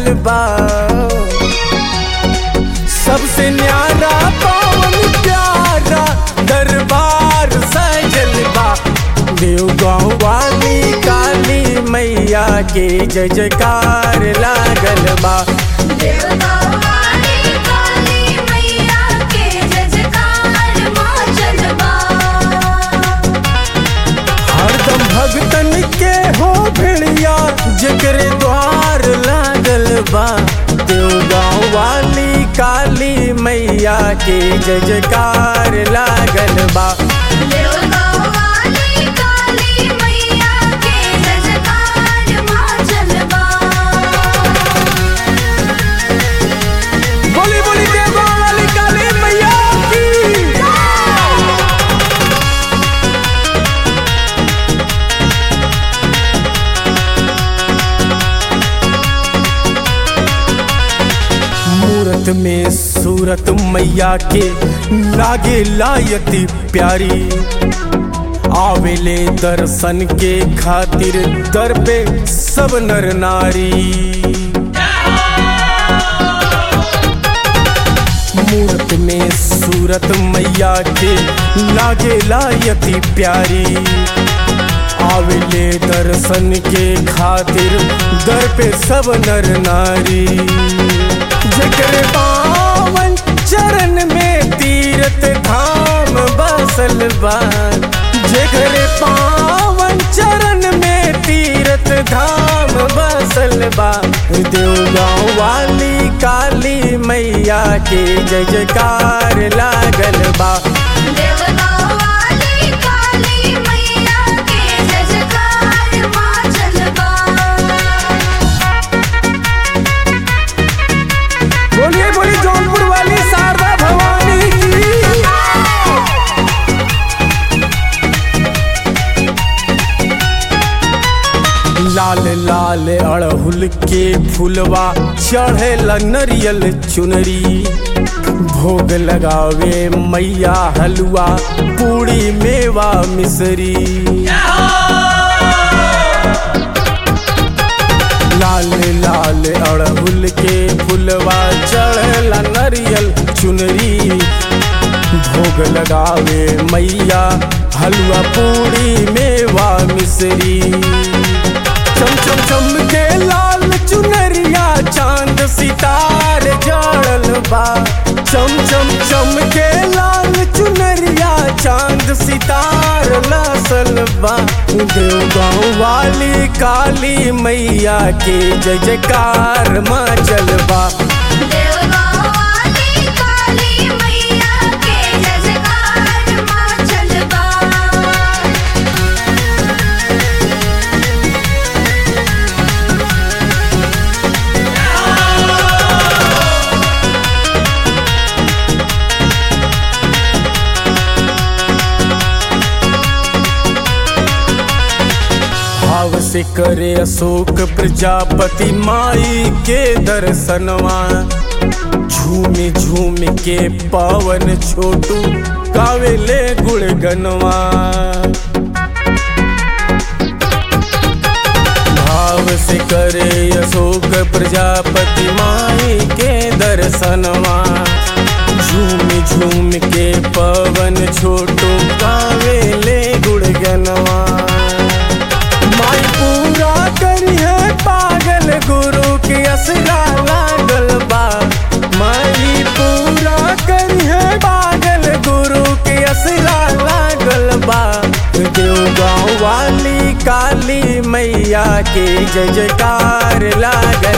बा। सबसे न्यारा पावन प्यारा दरबार सजल बा। देवगांव वाली काली मैया के जय जयकार लागल बा। देवगांव वाली काली मैया के जय जयकार मचल बा। हरदम भगतन के हो भिड़िया जेकरे द्वार लागल बा। देवगांव वाली काली मैया के जय जयकार लागल बा। देवगांव वाली काली मैया के जय जयकार मचल बा। बोली बोली देवगांव वाली काली मैया की मूरत में सूरत मैया के लागे लायती प्यारी। आवेले दर्शन के खातिर दर पे सब नर नारी। मूरत में सूरत मैया के लागे लायती प्यारी। आवेले दर्शन के खातिर दर पे सब नर नारी। जेकरे पावन चरण में तीर्थ धाम बसल बा। जेकरे पावन चरण में तीर्थ धाम बसल बा। देवगांव वाली काली मैया के जय जयकार लागल बा। देवगांव वाली काली मैया के जय जयकार मचल बा। बोलिए बोलिए जौनपुर वाली शारदा भवानी की। लाल लाल अड़हुल के फुलवा चढ़ेला नरियल चुनरी। भोग लगावे मैया हलवा पूड़ी मेवा मिसरी। लाल लाल अड़हुल के फुलवा चढ़ेला नरियल चुनरी। भोग लगावे मैया हलवा पूड़ी मेवा मिसरी। चम चम चम के लाल चुनरिया चांद सितारे जड़ल बा। चम चम चम के लाल चुनरिया चांद सितार लसल बा। देवगांव वाली काली मैया के जय जयकार मचल बा। देवगांव वाली काली मैया के जय जयकार मचल बा। भाव से करे अशोक प्रजापति माई के दर्शनवा। झूम झूम के पावन छोटू गावेले गुणगनवा। भाव से करे अशोक प्रजापति माई के दर्शनवा। झूम झूम के पवन छोटू गावेले गुणगनवा। माई पूरा करी है पागल गुरु के असरा लागल बा। माई पूरा करी है पागल गुरु के असरा लागल बा। देवगांव वाली काली मैया के जय जयकार लागल